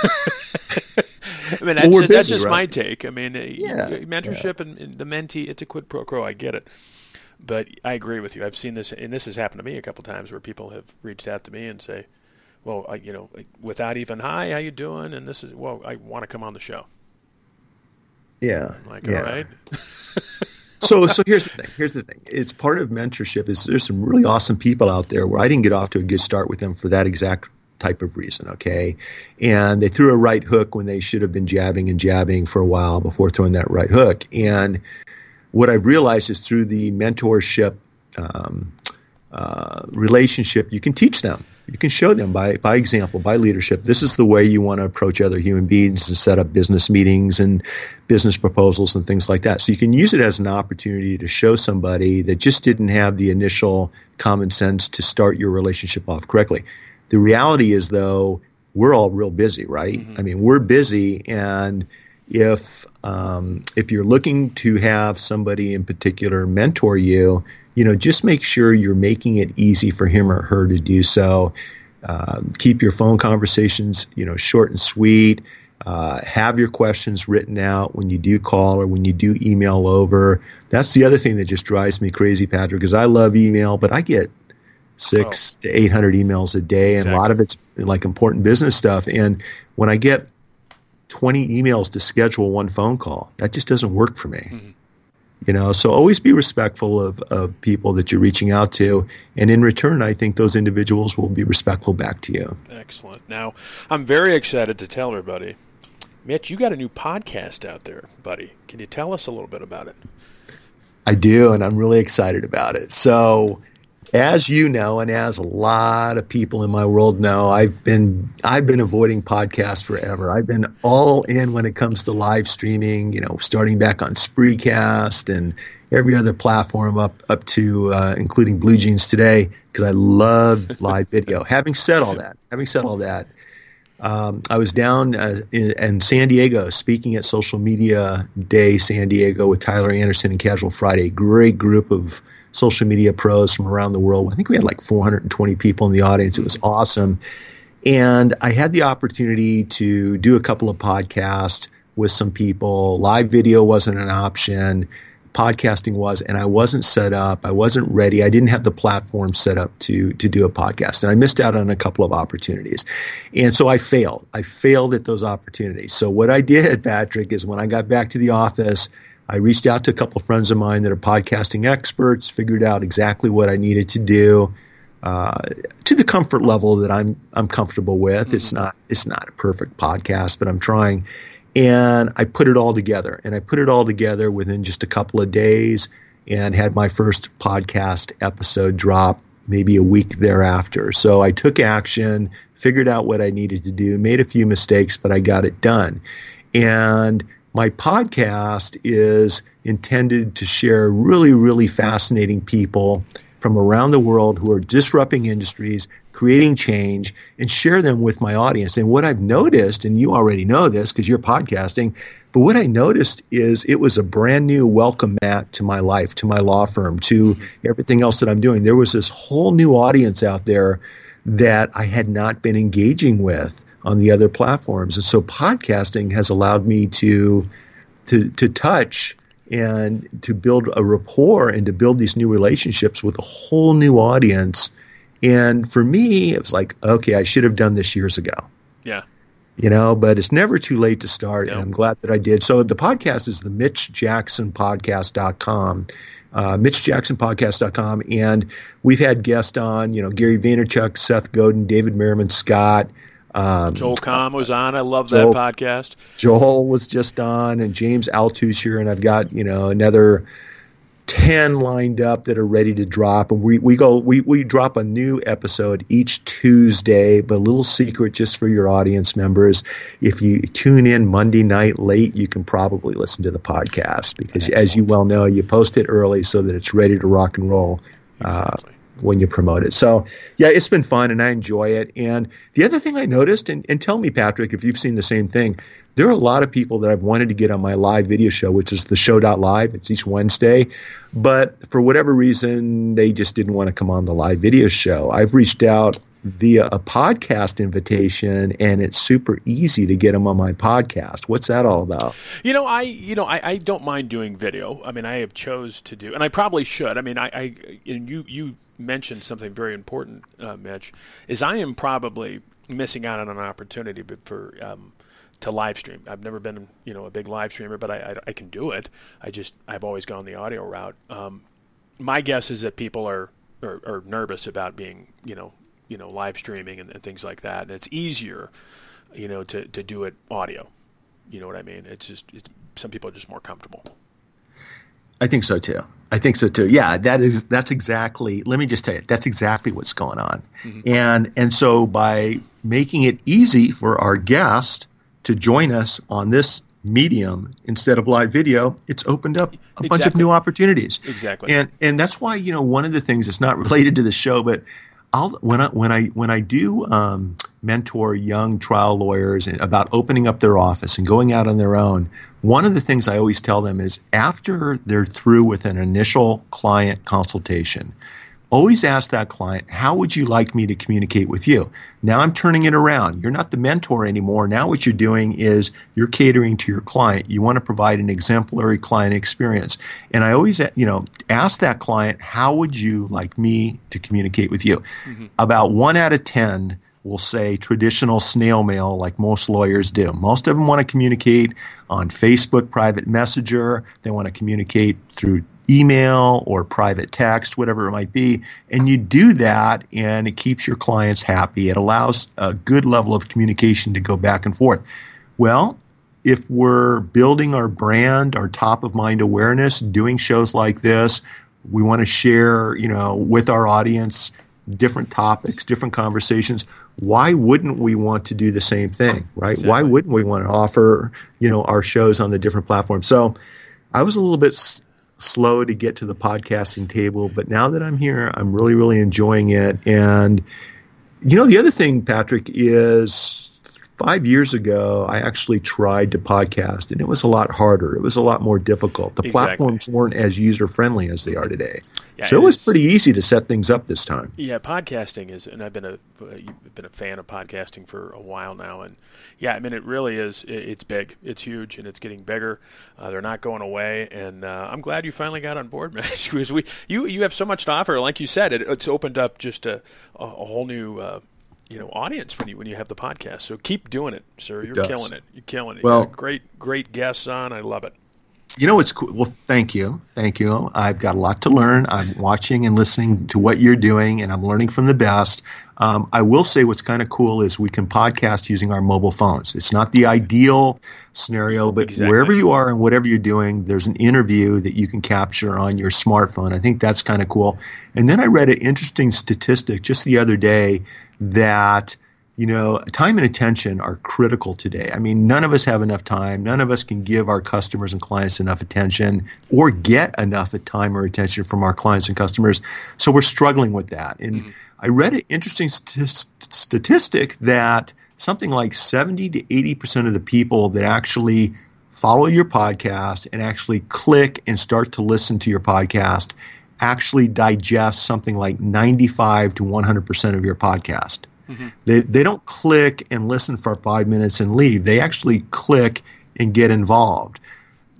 I mean, that's, well, busy, that's just right? my take. I mean, yeah, mentorship yeah. And, and the mentee, it's a quid pro quo. I get it. But I agree with you. I've seen this, and this has happened to me a couple times where people have reached out to me and say, well, I, you know, without even, hi, how you doing? And this is, well, I want to come on the show. Yeah. I'm like, yeah. all right. so so here's the thing. Here's the thing. It's part of mentorship is there's some really awesome people out there where I didn't get off to a good start with them for that exact type of reason, okay? And they threw a right hook when they should have been jabbing and jabbing for a while before throwing that right hook. And what I've realized is through the mentorship um, uh, relationship, you can teach them. You can show them by by example, by leadership. This is the way you want to approach other human beings and set up business meetings and business proposals and things like that. So you can use it as an opportunity to show somebody that just didn't have the initial common sense to start your relationship off correctly. The reality is, though, we're all real busy, right? Mm-hmm. I mean, we're busy, and if um, if you're looking to have somebody in particular mentor you, you know, just make sure you're making it easy for him or her to do so. Uh, keep your phone conversations, you know, short and sweet. Uh, have your questions written out when you do call or when you do email over. That's the other thing that just drives me crazy, Patrick, because I love email, but I get six oh. to eight hundred emails a day, and exactly. a lot of it's like important business stuff. And when I get twenty emails to schedule one phone call, that just doesn't work for me. Mm-hmm. You know, so always be respectful of, of people that you're reaching out to, and in return, I think those individuals will be respectful back to you. Excellent. Now, I'm very excited to tell everybody, Mitch, you got a new podcast out there, buddy. Can you tell us a little bit about it? I do, and I'm really excited about it. So, as you know, and as a lot of people in my world know, I've been I've been avoiding podcasts forever. I've been all in when it comes to live streaming, you know, starting back on Spreecast and every other platform up up to uh, including Blue Jeans today, because I love live video. Having said all that, having said all that, um, I was down uh, in, in San Diego speaking at Social Media Day San Diego with Tyler Anderson and Casual Friday. Great group of social media pros from around the world. I think we had like four hundred twenty people in the audience. It was awesome. And I had the opportunity to do a couple of podcasts with some people. Live video wasn't an option. Podcasting was, and I wasn't set up. I wasn't ready. I didn't have the platform set up to to do a podcast. And I missed out on a couple of opportunities. And so I failed. I failed at those opportunities. So what I did, Patrick, is when I got back to the office, I reached out to a couple of friends of mine that are podcasting experts, figured out exactly what I needed to do uh, to the comfort level that I'm I'm comfortable with. Mm-hmm. It's not it's not a perfect podcast, but I'm trying. And I put it all together. And I put it all together within just a couple of days and had my first podcast episode drop maybe a week thereafter. So I took action, figured out what I needed to do, made a few mistakes, but I got it done. And my podcast is intended to share really, really fascinating people from around the world who are disrupting industries, creating change, and share them with my audience. And what I've noticed, and you already know this because you're podcasting, but what I noticed is it was a brand new welcome mat to my life, to my law firm, to everything else that I'm doing. There was this whole new audience out there that I had not been engaging with on the other platforms. And so podcasting has allowed me to to to touch and to build a rapport and to build these new relationships with a whole new audience. And for me, it was like, okay, I should have done this years ago. Yeah. You know, but it's never too late to start, Yep. and I'm glad that I did. So the podcast is the Mitch Jackson Podcast dot com, uh, Mitch Jackson Podcast dot com, and we've had guests on, you know, Gary Vaynerchuk, Seth Godin, David Merriman Scott. Um, Joel Comm was on. I love Joel- that podcast. Joel was just on, and James Altucher, and I've got, you know, another ten lined up that are ready to drop. And we, we go we, we drop a new episode each Tuesday, but a little secret just for your audience members. If you tune in Monday night late, you can probably listen to the podcast because Excellent. as you well know, you post it early so that it's ready to rock and roll. Exactly. Uh, when you promote it. So yeah, it's been fun and I enjoy it. And the other thing I noticed, and, and tell me, Patrick, if you've seen the same thing, there are a lot of people that I've wanted to get on my live video show, which is the show dot live. It's each Wednesday. But for whatever reason, they just didn't want to come on the live video show. I've reached out via a podcast invitation, and it's super easy to get them on my podcast. What's that all about? You know, I you know I, I don't mind doing video. I mean, I have chose to do, and I probably should. I mean, I, I and you you mentioned something very important, uh, Mitch, is I am probably missing out on an opportunity for um, to live stream. I've never been you know a big live streamer, but I, I, I can do it. I just I've always gone the audio route. Um, my guess is that people are, are are nervous about being you know you know live streaming and, and things like that, and it's easier you know to, to do it audio. You know what I mean? It's just it's, some people are just more comfortable. I think so too. I think so too. Yeah, that is that's exactly. Let me just tell you, that's exactly what's going on. Mm-hmm. And and so by making it easy for our guest to join us on this medium instead of live video, it's opened up a exactly. bunch of new opportunities. Exactly. And and that's why you know one of the things that's not related to the show, but I'll when I when I when I do um, mentor young trial lawyers about opening up their office and going out on their own. One of the things I always tell them is after they're through with an initial client consultation, always ask that client, how would you like me to communicate with you? Now I'm turning it around. You're not the mentor anymore. Now what you're doing is you're catering to your client. You want to provide an exemplary client experience. And I always, you know, ask that client, how would you like me to communicate with you? Mm-hmm. About one out of ten will say traditional snail mail like most lawyers do. Most of them want to communicate on Facebook private messenger. They want to communicate through email or private text, whatever it might be. And you do that and it keeps your clients happy. It allows a good level of communication to go back and forth. Well, if we're building our brand, our top of mind awareness, doing shows like this, we want to share, you know, with our audience different topics, different conversations. Why wouldn't we want to do the same thing, right? Exactly. Why wouldn't we want to offer, you know, our shows on the different platforms? So I was a little bit s- slow to get to the podcasting table, but now that I'm here, I'm really, really enjoying it. And, you know, the other thing, Patrick, is five years ago, I actually tried to podcast, and it was a lot harder. It was a lot more difficult. The Exactly. platforms weren't as user-friendly as they are today. Yeah, so it, it was is. pretty easy to set things up this time. Yeah, podcasting is, and I've been a you've been a fan of podcasting for a while now, and yeah, I mean it really is. It's big, it's huge, and it's getting bigger. Uh, they're not going away, and uh, I'm glad you finally got on board, man. Because we, you, you have so much to offer. Like you said, it, it's opened up just a, a, a whole new. Uh, you know, audience when you when you have the podcast. So keep doing it, sir. You're killing it. You're killing it. Well, you got great, great guests on. I love it. You know what's cool? Well, thank you. Thank you. I've got a lot to learn. I'm watching and listening to what you're doing, and I'm learning from the best. Um, I will say what's kind of cool is we can podcast using our mobile phones. It's not the ideal scenario, but Exactly. wherever you are and whatever you're doing, there's an interview that you can capture on your smartphone. I think that's kind of cool. And then I read an interesting statistic just the other day that you know, time and attention are critical today. I mean, none of us have enough time. None of us can give our customers and clients enough attention or get enough time or attention from our clients and customers. So we're struggling with that. And mm-hmm. I read an interesting st- statistic that something like seventy to eighty percent of the people that actually follow your podcast and actually click and start to listen to your podcast actually digest something like ninety-five to one hundred percent of your podcast. Mm-hmm. They they don't click and listen for five minutes and leave. They actually click and get involved.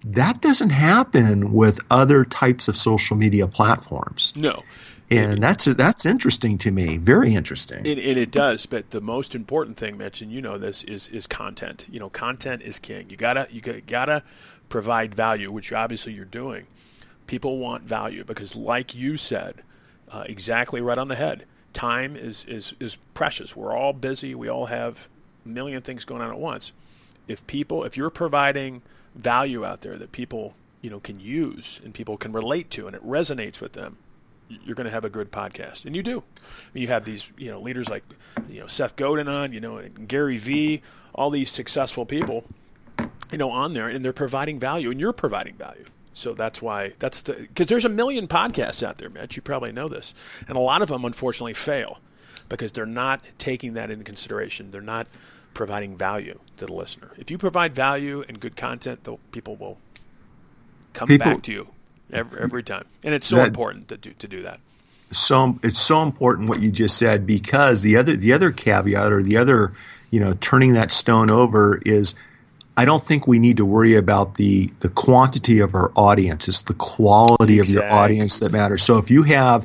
That doesn't happen with other types of social media platforms. No. And it, that's that's interesting to me. Very interesting. It, and it does. But the most important thing, Mitch, and you know this, is is content. You know, content is king. You gotta you gotta provide value, which obviously you're doing. People want value because, like you said, uh, exactly right on the head. Time is, is is precious. We're all busy. We all have a million things going on at once. If people, if you're providing value out there that people, you know, can use and people can relate to, and it resonates with them, you're going to have a good podcast, and you do. I mean, you have these, you know, leaders like, you know, Seth Godin on, you know, and Gary Vee, all these successful people, you know, on there, and they're providing value, and you're providing value. So that's why that's the because there's a million podcasts out there, Mitch. You probably know this, and a lot of them unfortunately fail because they're not taking that into consideration. They're not providing value to the listener. If you provide value and good content, the people will come people, back to you every, every time. And it's so that, important to do to do that. So it's so important what you just said, because the other the other caveat or the other, you know, turning that stone over is I don't think we need to worry about the the quantity of our audience. It's the quality exactly. of your audience that matters. So if you have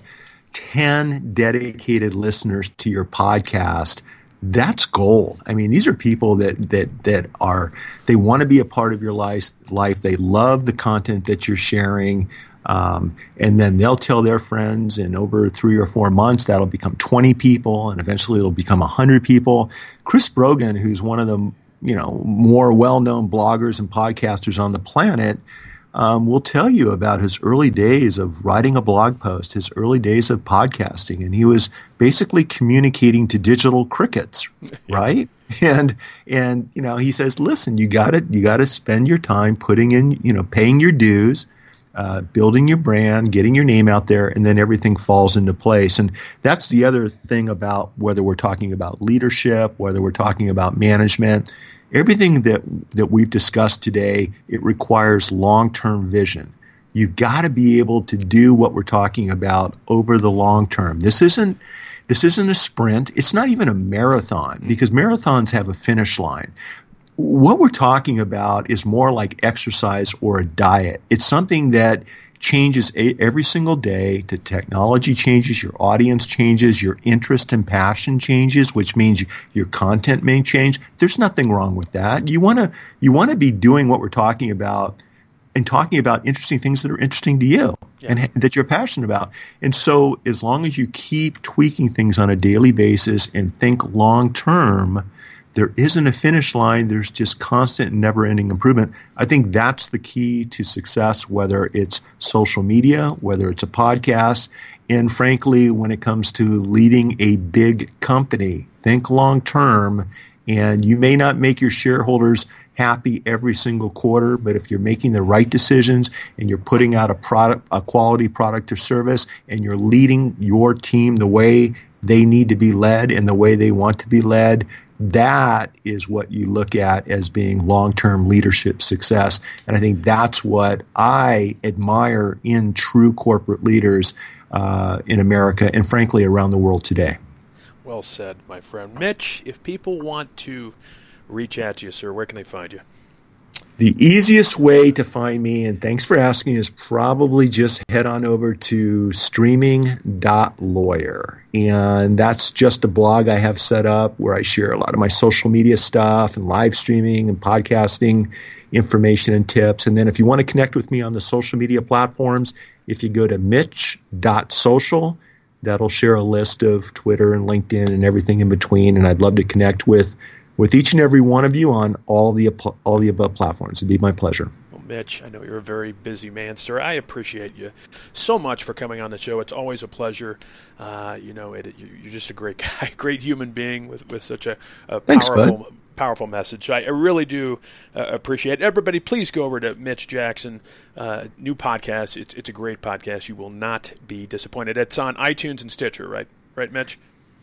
ten dedicated listeners to your podcast, that's gold. I mean, these are people that that that are they want to be a part of your life. Life. They love the content that you're sharing, um, and then they'll tell their friends. And over three or four months, that'll become twenty people, and eventually it'll become a hundred people. Chris Brogan, who's one of the you know more well-known bloggers and podcasters on the planet, Um, will tell you about his early days of writing a blog post, his early days of podcasting, and he was basically communicating to digital crickets, right? And and you know he says, listen, you got to you got to spend your time putting in, you know, paying your dues, uh, building your brand, getting your name out there, and then everything falls into place. And that's the other thing about whether we're talking about leadership, whether we're talking about management. Everything that that we've discussed today, it requires long-term vision. You've got to be able to do what we're talking about over the long term. This isn't this isn't a sprint. It's not even a marathon, because marathons have a finish line. What we're talking about is more like exercise or a diet. It's something that changes every single day. The technology changes, your audience changes, your interest and passion changes, which means your content may change. There's nothing wrong with that. You want to you want to be doing what we're talking about and talking about interesting things that are interesting to you yeah. and that you're passionate about. And so as long as you keep tweaking things on a daily basis and think long term, there isn't a finish line. There's just constant and never-ending improvement. I think that's the key to success, whether it's social media, whether it's a podcast, and frankly, when it comes to leading a big company, think long-term. And you may not make your shareholders happy every single quarter, but if you're making the right decisions and you're putting out a product, a quality product or service, and you're leading your team the way they need to be led and the way they want to be led, that is what you look at as being long-term leadership success. And I think that's what I admire in true corporate leaders uh, in America and frankly around the world today. Well said, my friend. Mitch, if people want to reach out to you, sir, where can they find you? The easiest way to find me, and thanks for asking, is probably just head on over to streaming dot lawyer. And that's just a blog I have set up where I share a lot of my social media stuff and live streaming and podcasting information and tips. And then if you want to connect with me on the social media platforms, if you go to mitch dot social, that'll share a list of Twitter and LinkedIn and everything in between. And I'd love to connect with with each and every one of you on all the all the above platforms. It'd be my pleasure. Well, Mitch, I know you're a very busy man, sir. I appreciate you so much for coming on the show. It's always a pleasure. Uh, you know, it, you're just a great guy, great human being with, with such a, a Thanks, powerful bud. powerful message. I, I really do uh, appreciate it. Everybody, please go over to Mitch Jackson, uh, new podcast. It's it's a great podcast. You will not be disappointed. It's on iTunes and Stitcher, right? Right, Mitch?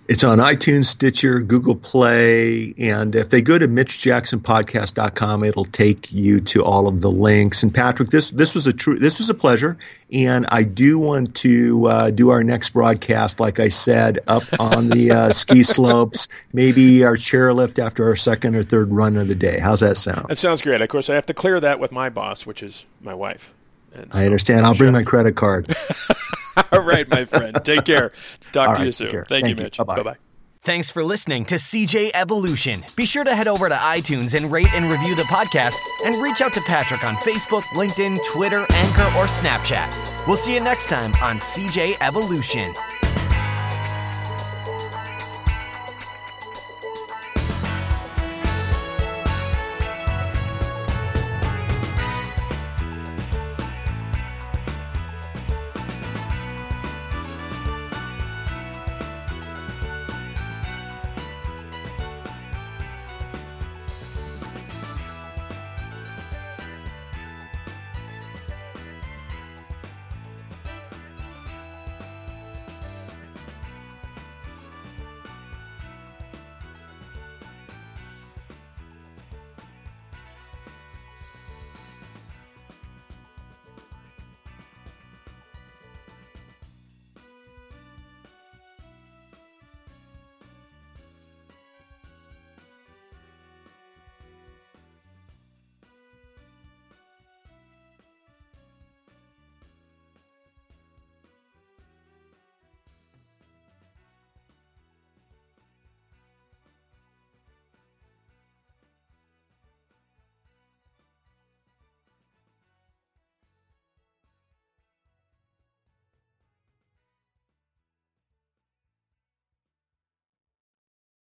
It's on iTunes, Stitcher, Google Play, and if they go to mitch jackson podcast dot com, it'll take you to all of the links. And Patrick, this this was a true this was a pleasure, and I do want to uh, do our next broadcast, like I said, up on the uh, ski slopes. Maybe our chairlift after our second or third run of the day. How's that sound? That sounds great. Of course, I have to clear that with my boss, which is my wife. And so, I understand. I'll bring my credit card. All right, my friend. Take care. Talk All to right, you soon. Thank, Thank you, you, Mitch. Bye-bye. Bye-bye. Thanks for listening to C J Evolution. Be sure to head over to iTunes and rate and review the podcast, and reach out to Patrick on Facebook, LinkedIn, Twitter, Anchor, or Snapchat. We'll see you next time on C J Evolution.